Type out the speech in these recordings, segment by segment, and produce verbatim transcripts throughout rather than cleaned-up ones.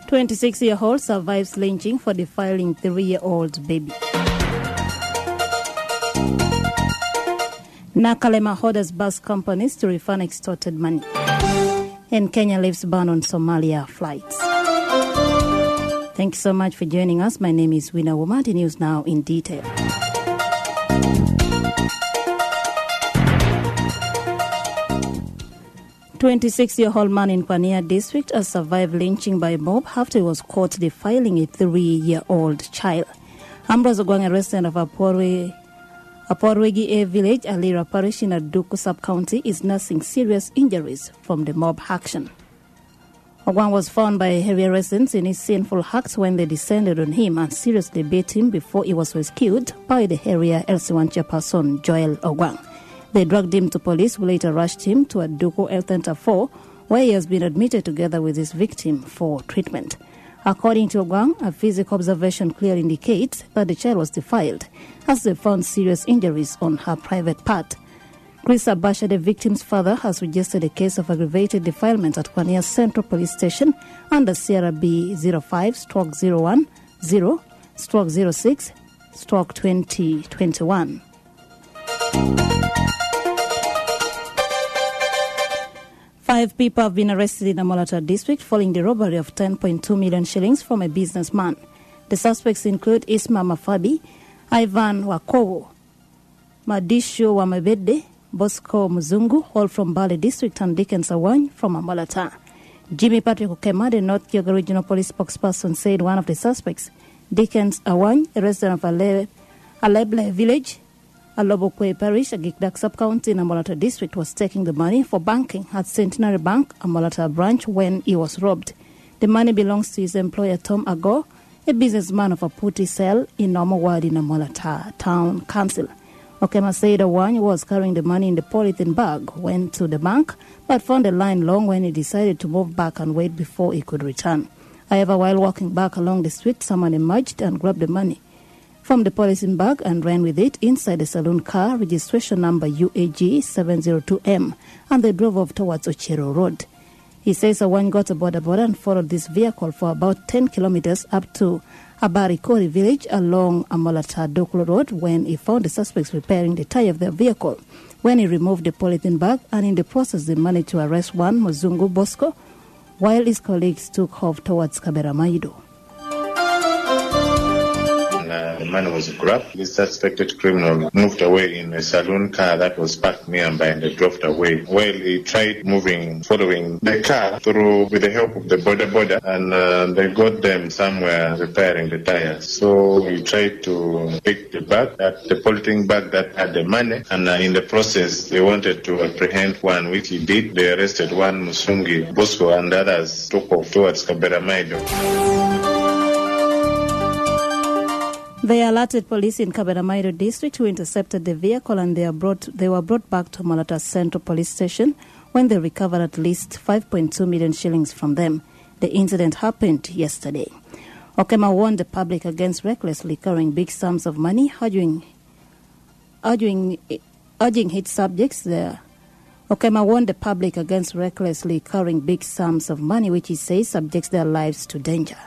twenty-six-year-old survives lynching for defiling three-year-old baby. Nakalema orders bus companies to refund extorted money. And Kenya lifts ban on Somalia flights. Thank you so much for joining us. My name is Wina Woma. The news now in detail. twenty-six-year-old man in Pania district has survived lynching by mob after he was caught defiling a three-year-old child. Ambrose Ogwang, a resident of Aporwe, Aporwegi A village, Alira parish in Aduku sub-county, is nursing serious injuries from the mob action. Ogwang was found by area residents in his sinful acts when they descended on him and seriously beat him before he was rescued by the area L C one chairperson Joel Ogwang. They dragged him to police, who later rushed him to Aduku Health Center four, where he has been admitted together with his victim for treatment. According to Ogwang, a physical observation clearly indicates that the child was defiled, as they found serious injuries on her private part. Chris Abasha, the victim's father, has registered a case of aggravated defilement at Pania Central Police Station under Sierra B zero five stroke zero one zero stroke zero six stroke twenty twenty-one. Five people have been arrested in Amolata district following the robbery of ten point two million shillings from a businessman. The suspects include Isma Mafabi, Ivan Wakowo, Madisho Wamebede, Bosco Muzungu, all from Bale district, and Dickens Awany from Amolata. Jimmy Patrick Okema, the North Kyoga Regional Police spokesperson, said one of the suspects, Dickens Awany, a resident of Ale- Aleble village, Alobokwe Parish, a Gikdak sub-county in Amolata district, was taking the money for banking at Centenary Bank, Amolata branch, when he was robbed. The money belongs to his employer Tom Ago, a businessman of a putty cell in Nomowad in Amolata Town Council. Okema said Awany was carrying the money in the polythene bag, went to the bank, but found the line long when he decided to move back and wait before he could return. However, while walking back along the street, someone emerged and grabbed the money from the polythene bag and ran with it inside the saloon car, registration number U A G seven zero two M, and they drove off towards Ochero Road. He says Awany got a border border and followed this vehicle for about ten kilometers up to Abarikori village along Amolata Doklo Road when he found the suspects repairing the tire of their vehicle. When he removed the polythene bag, and in the process they managed to arrest one, Muzungu Bosco, while his colleagues took off towards Kaberamaido. The man was grabbed. The suspected criminal moved away in a saloon car that was parked nearby, and they drove away. While he tried moving, following the car through with the help of the border border, and uh, they got them somewhere repairing the tires. So he tried to pick the bag, that the polythene bag that had the money, and uh, in the process they wanted to apprehend one, which he did. They arrested one, Musungi Bosco, and others took off towards Kaberamaido. They alerted police in Kaberamaido district, who intercepted the vehicle, and they, are brought, they were brought back to Malata Central Police Station when they recovered at least five point two million shillings from them. The incident happened yesterday. Okema warned the public against recklessly carrying big sums of money, urging, urging, urging his subjects there. Okema warned the public against recklessly carrying big sums of money, which he says subjects their lives to danger.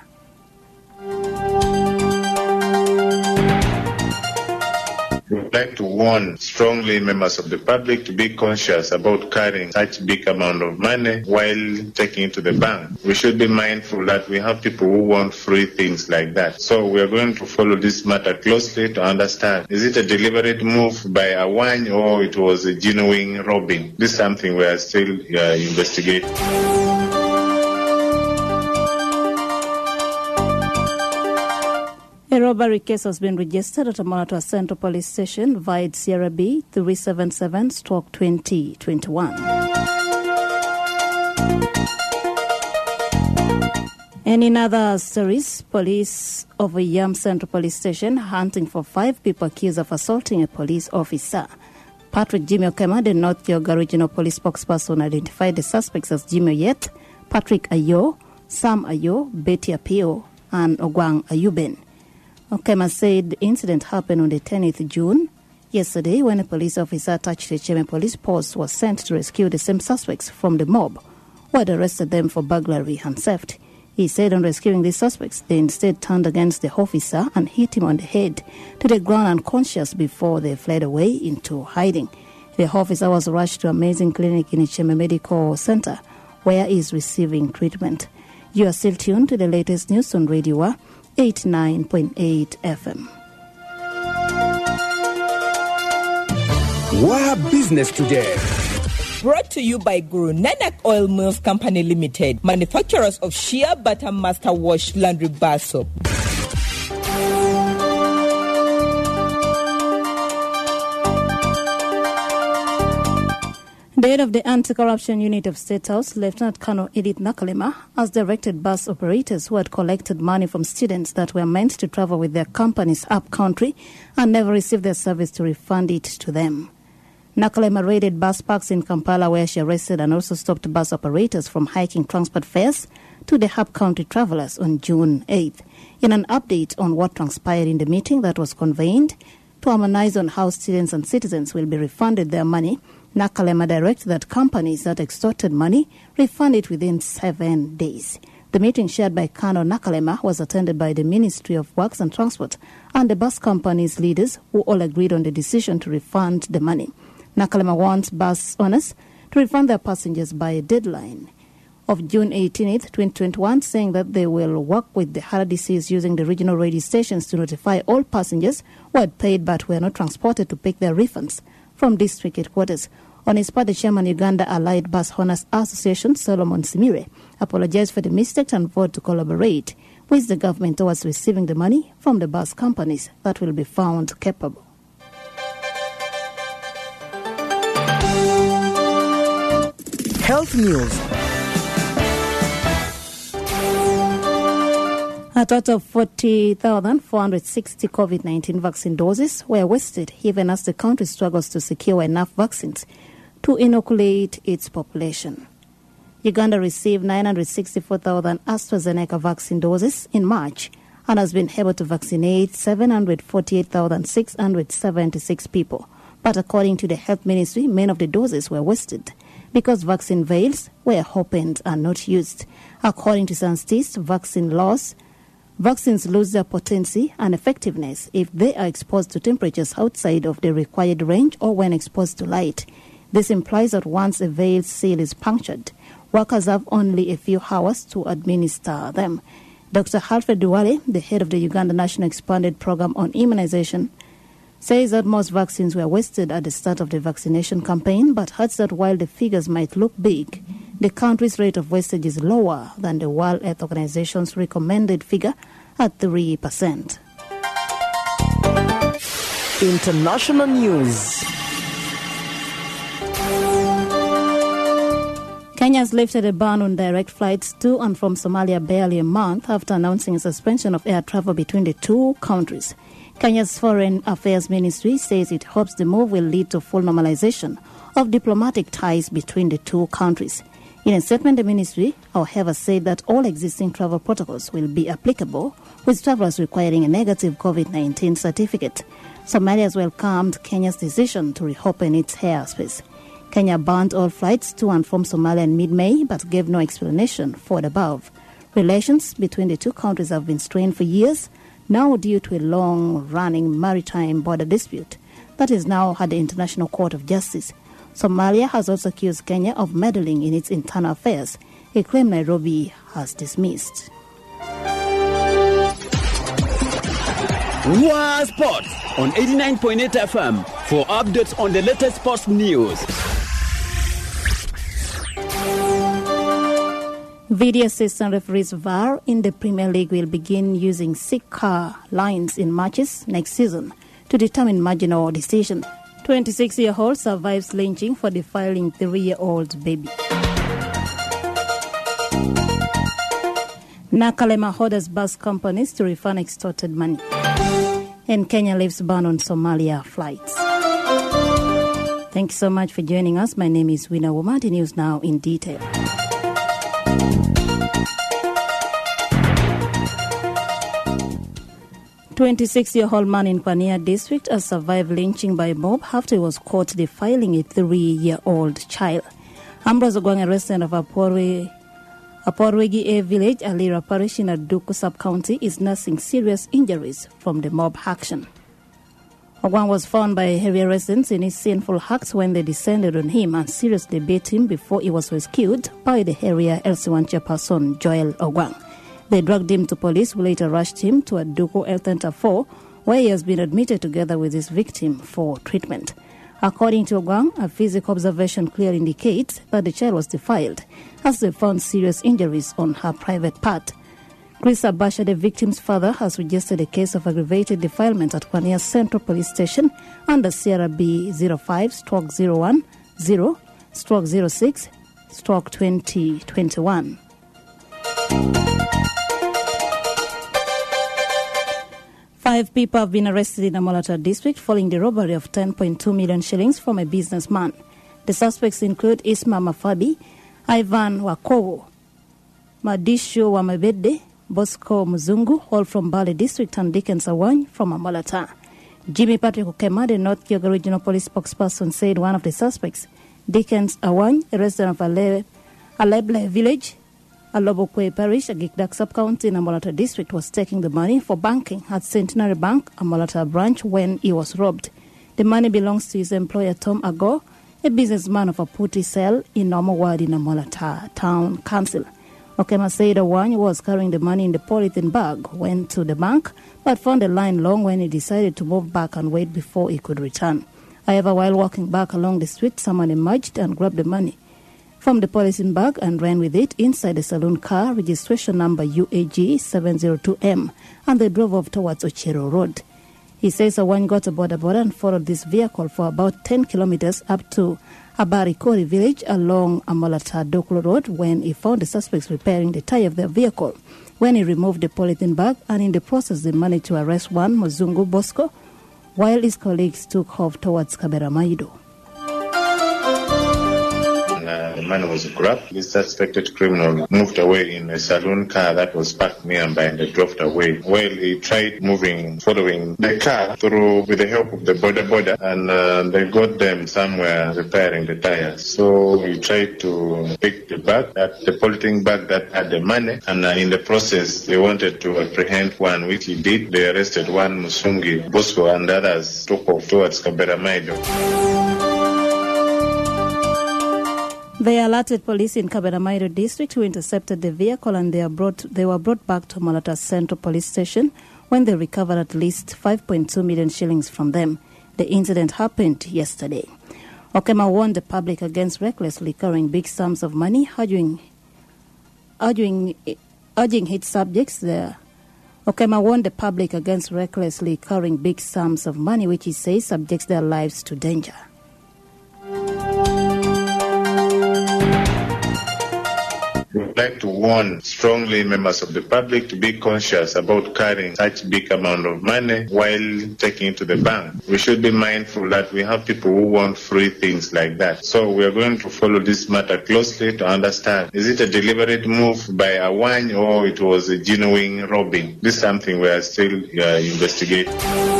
We would like to warn strongly members of the public to be conscious about carrying such big amount of money while taking it to the bank. We should be mindful that we have people who want free things like that. So we are going to follow this matter closely to understand, is it a deliberate move by Awany or it was a genuine robbing? This is something we are still uh, investigating. A robbery case has been registered at Amolata Central Police Station via Sierra B three seven seven stroke twenty twenty-one. And in other stories, police of a Yam Central Police Station hunting for five people accused of assaulting a police officer. Patrick Jimmy Okema, the North Kyoga Regional Police spokesperson, identified the suspects as Jimmy Oyet, Patrick Ayo, Sam Ayo, Betty Apio, and Ogwang Ayuben. Okema said the incident happened on the tenth of June. Yesterday, when a police officer attached to the Cheme police post was sent to rescue the same suspects from the mob, who had arrested them for burglary and theft. He said on rescuing the suspects, they instead turned against the officer and hit him on the head to the ground unconscious before they fled away into hiding. The officer was rushed to Amazing Clinic in Icheme Medical Center, where he is receiving treatment. You are still tuned to the latest news on Radio eighty-nine point eight F M. Wow Business Today. Brought to you by Guru Nanak Oil Mills Company Limited, manufacturers of Shea Butter Master Wash Laundry Bar Soap. The head of the Anti-Corruption Unit of State House, Lieutenant Colonel Edith Nakalema, has directed bus operators who had collected money from students that were meant to travel with their companies up-country and never received their service to refund it to them. Nakalema raided bus parks in Kampala, where she arrested and also stopped bus operators from hiking transport fares to the up-country travelers on June eighth. In an update on what transpired in the meeting that was convened to harmonize on how students and citizens will be refunded their money, Nakalema directed that companies that extorted money refund it within seven days. The meeting chaired by Colonel Nakalema was attended by the Ministry of Works and Transport and the bus companies' leaders, who all agreed on the decision to refund the money. Nakalema wants bus owners to refund their passengers by a deadline of June eighteenth, twenty twenty-one, saying that they will work with the R D Cs using the regional radio stations to notify all passengers who had paid but were not transported to pick their refunds from district headquarters. On his part, the chairman of Uganda Allied Bus Owners Association, Solomon Simire, apologized for the mistake and vowed to collaborate with the government towards receiving the money from the bus companies that will be found capable. Health news. A total of forty thousand four hundred sixty COVID nineteen vaccine doses were wasted, even as the country struggles to secure enough vaccines to inoculate its population. Uganda received nine hundred sixty-four thousand AstraZeneca vaccine doses in March and has been able to vaccinate seven hundred forty-eight thousand six hundred seventy-six people. But according to the Health Ministry, many of the doses were wasted because vaccine vials were opened and not used. According to scientists, vaccine loss Vaccines lose their potency and effectiveness if they are exposed to temperatures outside of the required range or when exposed to light. This implies that once a veil seal is punctured, workers have only a few hours to administer them. Doctor Alfred Duwale, the head of the Uganda National Expanded Program on Immunization, says that most vaccines were wasted at the start of the vaccination campaign, but adds that while the figures might look big, the country's rate of wastage is lower than the World Health Organization's recommended figure at three percent. International news. Kenya has lifted a ban on direct flights to and from Somalia barely a month after announcing a suspension of air travel between the two countries. Kenya's Foreign Affairs Ministry says it hopes the move will lead to full normalization of diplomatic ties between the two countries. In a statement, the ministry, however, said that all existing travel protocols will be applicable, with travelers requiring a negative COVID nineteen certificate. Somalia has welcomed Kenya's decision to reopen its airspace. Kenya banned all flights to and from Somalia in mid-May, but gave no explanation for the above. Relations between the two countries have been strained for years, now due to a long-running maritime border dispute that is now at the International Court of Justice. Somalia has also accused Kenya of meddling in its internal affairs, a claim Nairobi has dismissed. Wow Sports on eighty-nine point eight F M for updates on the latest sports news. Video assistant referees V A R in the Premier League will begin using sick-car lines in matches next season to determine marginal decision. twenty-six-year-old survives lynching for defiling three-year-old baby. Nakalema orders bus companies to refund extorted money. And Kenya lifts ban on Somalia flights. Thank you so much for joining us. My name is Wina Woma. The news now in detail. twenty-six-year-old man in Pania district has survived lynching by a mob after he was caught defiling a three-year-old child. Ambrose Ogwang, a resident of Apori, Aporwegi A village, Alira parish in Aduku sub-county, is nursing serious injuries from the mob action. Ogwang was found by area residents in his sinful acts when they descended on him and seriously beat him before he was rescued by the area L C one chairperson Joel Ogwang. They dragged him to police, who later rushed him to Aduku Health Center four, where he has been admitted together with his victim for treatment. According to Ogwang, a physical observation clearly indicates that the child was defiled, as they found serious injuries on her private part. Chris Abasha, the victim's father, has registered a case of aggravated defilement at Kwania Central Police Station under Sierra B zero five zero one zero zero six twenty twenty-one. Five people have been arrested in Amolata district following the robbery of ten point two million shillings from a businessman. The suspects include Isma Mafabi, Ivan Wakowo, Madisho Wamabede, Bosco Muzungu, all from Bali district, and Dickens Awany from Amolata. Jimmy Patrick Okema, the North Kyoga Regional Police spokesperson, said one of the suspects, Dickens Awany, a resident of Ale- Aleble village, Alobokwe Parish, a Gikdak sub-county in Amolata district, was taking the money for banking at Centenary Bank, Amolata branch, when he was robbed. The money belongs to his employer Tom Ago, a businessman of Aputi Cell in Nomowad in Amolata Town Council. Okema said Awany was carrying the money in the polythene bag, went to the bank, but found the line long when he decided to move back and wait before he could return. However, while walking back along the street, someone emerged and grabbed the money from the polythene bag and ran with it inside the saloon car, registration number U A G seven zero two M, and they drove off towards Ochero Road. He says Awany got a border border and followed this vehicle for about ten kilometers up to Abarikori village along Amolata Doklo Road when he found the suspects repairing the tire of their vehicle. When he removed the polythene bag, and in the process they managed to arrest one, Muzungu Bosco, while his colleagues took off towards Kaberamaido. The man was grabbed. The suspected criminal moved away in a saloon car that was parked nearby, and they drove away. Well, he tried moving, following the car through with the help of the border border, and uh, they got them somewhere repairing the tires. So he tried to pick the bag, that the polythene bag that had the money, and uh, in the process they wanted to apprehend one, which he did. They arrested one, Musungi Bosco, and others took off towards Kaberamaido. They alerted police in Kaberamaido district, who intercepted the vehicle, and they, are brought, they were brought back to Amolata Central Police Station when they recovered at least five point two million shillings from them. The incident happened yesterday. Okema warned the public against recklessly carrying big sums of money, urging, urging, urging his subjects there. Okema warned the public against recklessly carrying big sums of money, which he says subjects their lives to danger. We would like to warn strongly members of the public to be conscious about carrying such big amount of money while taking it to the bank. We should be mindful that we have people who want free things like that. So we are going to follow this matter closely to understand, is it a deliberate move by Awany or it was a genuine robbing? This is something we are still uh, investigating.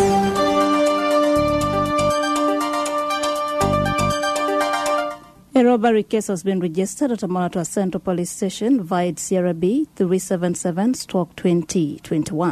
A robbery case has been registered at Amolata Central Police Station via Sierra B three seven seven twenty twenty-one.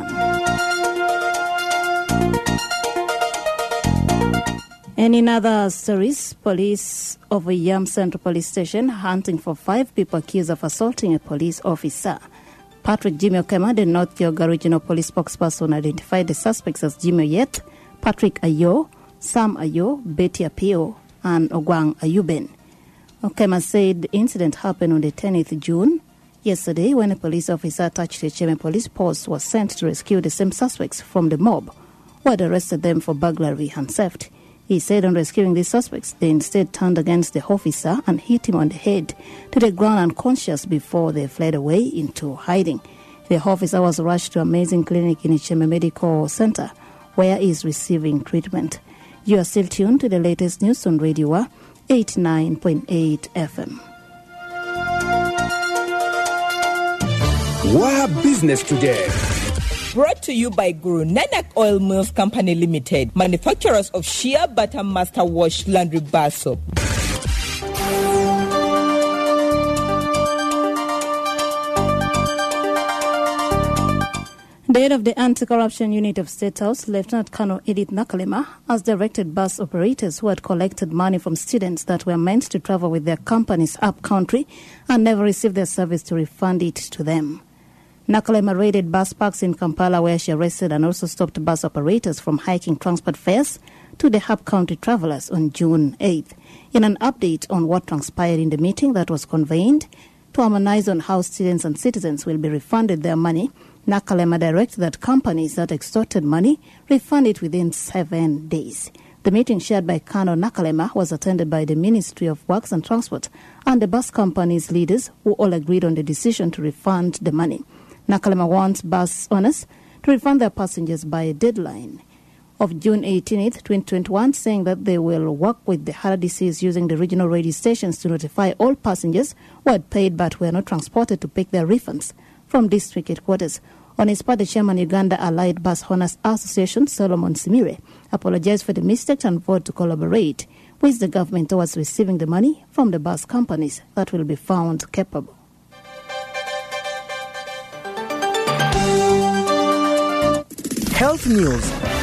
And in other stories, police of a Yam Central Police Station hunting for five people accused of assaulting a police officer. Patrick Jimmy Okema, the North Kyoga Regional Police spokesperson, identified the suspects as Jimmy Yet, Patrick Ayo, Sam Ayo, Betty Apio, and Ogwang Ayuben. Okema said the incident happened on the tenth of June. Yesterday, when a police officer attached to a Cheme police post was sent to rescue the same suspects from the mob, who had arrested them for burglary and theft. He said on rescuing these suspects, they instead turned against the officer and hit him on the head to the ground unconscious before they fled away into hiding. The officer was rushed to Amazing Clinic in Cheme Medical Center, where he is receiving treatment. You are still tuned to the latest news on Radio eighty-nine point eight F M. Wow, business today. Brought to you by Guru Nanak Oil Mills Company Limited, manufacturers of Shea Butter Master Wash Laundry Bar Soap. The head of the Anti-Corruption Unit of State House, Lieutenant Colonel Edith Nakalema, has directed bus operators who had collected money from students that were meant to travel with their companies up-country and never received their service to refund it to them. Nakalema raided bus parks in Kampala where she arrested and also stopped bus operators from hiking transport fares to the up-country travelers on June eighth. In an update on what transpired in the meeting that was convened to harmonize on how students and citizens will be refunded their money, Nakalema directed that companies that extorted money refund it within seven days. The meeting chaired by Colonel Nakalema was attended by the Ministry of Works and Transport and the bus companies' leaders who all agreed on the decision to refund the money. Nakalema wants bus owners to refund their passengers by a deadline of June eighteenth, twenty twenty-one, saying that they will work with the R D Cs using the regional radio stations to notify all passengers who had paid but were not transported to pick their refunds from district headquarters. On his part, the chairman Uganda Allied Bus Owners Association, Solomon Simire, apologized for the mistake and vowed to collaborate with the government towards receiving the money from the bus companies that will be found capable. Health news.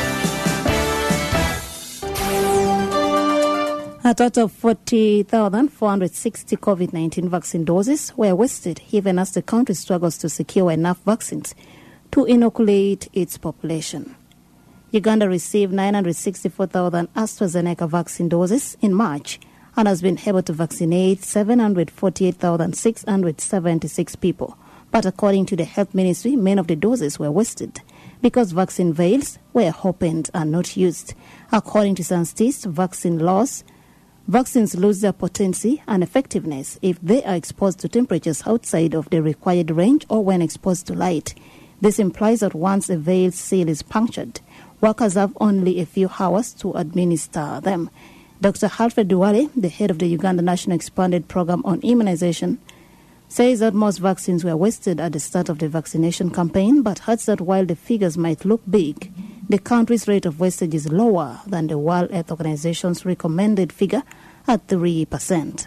A total of forty thousand four hundred sixty COVID nineteen vaccine doses were wasted, even as the country struggles to secure enough vaccines to inoculate its population. Uganda received nine hundred sixty-four thousand AstraZeneca vaccine doses in March and has been able to vaccinate seven hundred forty-eight thousand six hundred seventy-six people. But according to the Health Ministry, many of the doses were wasted because vaccine vials were opened and not used. According to scientists, vaccine loss Vaccines lose their potency and effectiveness if they are exposed to temperatures outside of the required range or when exposed to light. This implies that once a vial seal is punctured, workers have only a few hours to administer them. Doctor Alfred Duale, the head of the Uganda National Expanded Program on Immunization, says that most vaccines were wasted at the start of the vaccination campaign, but adds that while the figures might look big, the country's rate of wastage is lower than the World Health Organization's recommended figure at three percent.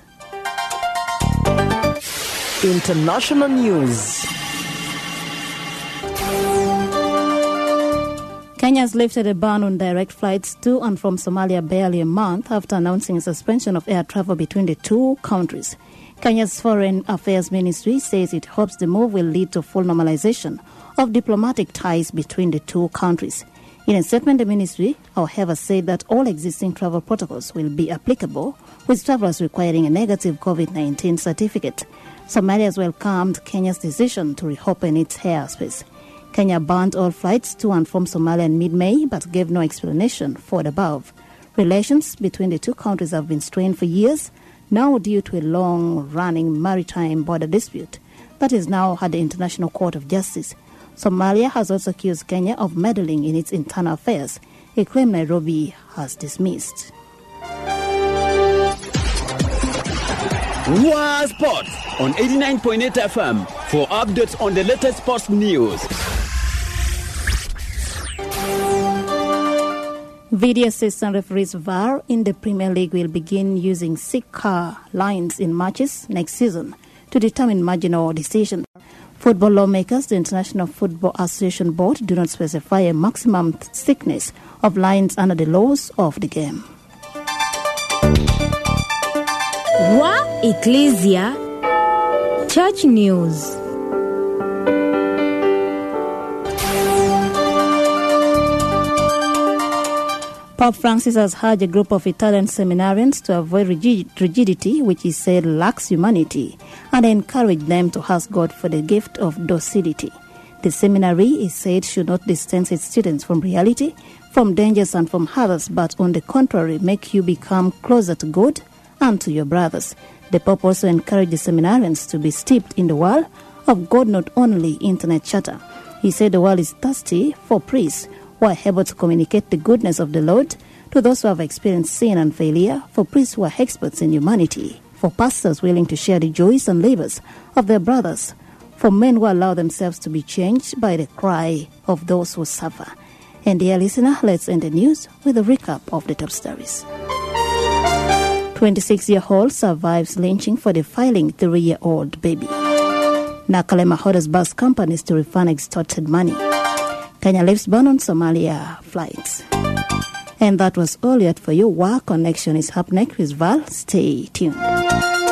International news. Kenya has lifted a ban on direct flights to and from Somalia barely a month after announcing a suspension of air travel between the two countries. Kenya's Foreign Affairs Ministry says it hopes the move will lead to full normalization of diplomatic ties between the two countries. In a statement, the ministry, however, said that all existing travel protocols will be applicable, with travelers requiring a negative COVID nineteen certificate. Somalia has welcomed Kenya's decision to reopen its airspace. Kenya banned all flights to and from Somalia in mid-May, but gave no explanation for the above. Relations between the two countries have been strained for years, now due to a long-running maritime border dispute that is now at the International Court of Justice. Somalia has also accused Kenya of meddling in its internal affairs, a claim Nairobi has dismissed. Wa Sports on eighty-nine point eight F M for updates on the latest sports news. Video assistant referees V A R in the Premier League will begin using six-car lines in matches next season to determine marginal decisions. Football lawmakers, the International Football Association Board, do not specify a maximum thickness of lines under the laws of the game. Wa Ecclesia Church News. Pope Francis has urged a group of Italian seminarians to avoid rigid, rigidity, which he said lacks humanity, and encourage them to ask God for the gift of docility. The seminary, he said, should not distance its students from reality, from dangers and from others, but on the contrary, make you become closer to God and to your brothers. The Pope also encouraged the seminarians to be steeped in the world of God, not only internet chatter. He said the world is thirsty for priests who are able to communicate the goodness of the Lord to those who have experienced sin and failure, for priests who are experts in humanity, for pastors willing to share the joys and labors of their brothers, for men who allow themselves to be changed by the cry of those who suffer. And dear listener, let's end the news with a recap of the top stories. twenty-six-year-old survives lynching for defiling three-year-old baby. Nakalema orders bus companies to refund extorted money. Kenya leaves ban on Somalia flights. And that was all yet for you. War Connection is up next with Val. Stay tuned.